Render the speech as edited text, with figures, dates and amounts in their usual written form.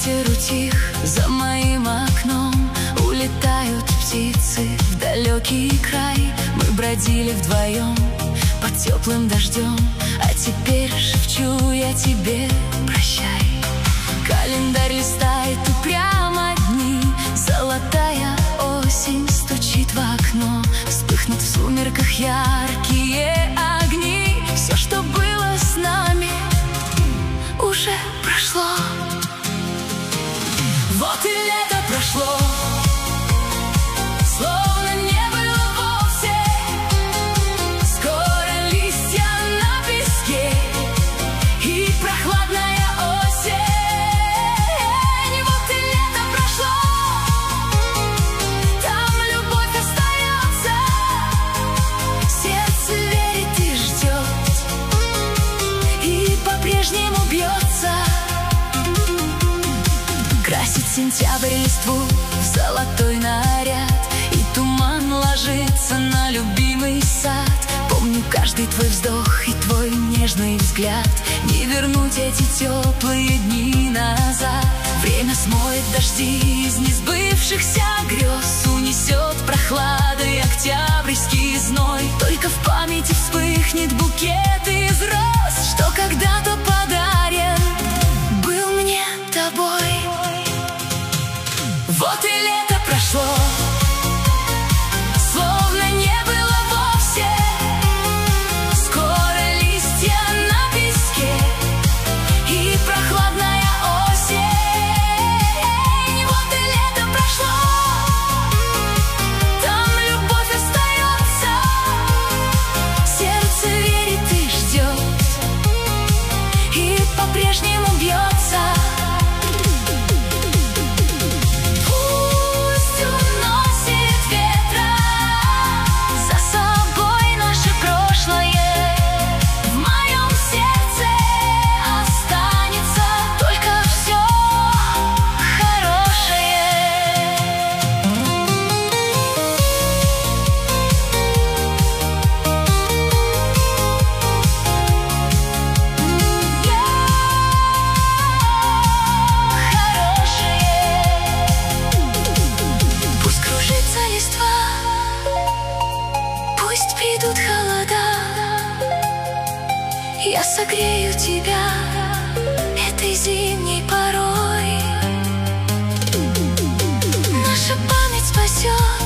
ветер утих, за моим окном улетают птицы в далекий край. Мы бродили вдвоем под теплым дождем, а теперь шепчу я тебе прощай. Календарь листает упрямо дни, золотая осень стучит в окно. Вспыхнут в сумерках яркие огни. Все, что было с нами, уже прошло. Вот и лето прошло, словно не было вовсе. Скоро листья на песке и прохладная осень. Вот и лето прошло, там любовь остается. Сердце верит и ждет, и по-прежнему бьется. Красит сентябрь листву в золотой наряд, и туман ложится на любимый сад. Помню каждый твой вздох и твой нежный взгляд. Не вернуть эти теплые дни назад. Время смоет дожди из несбывшихся грез, унесет прохладой октябрьский зной. Только в памяти вспыхнет букет из роз, что когда-то подарен был мне тобой. Вот и лето прошло, словно не было вовсе. Скоро листья на песке и прохладная осень. Вот и лето прошло, там любовь остается. Сердце верит и ждет, и по-прежнему бьется. Пусть придут холода, я согрею тебя этой зимней порой. Наша память спасет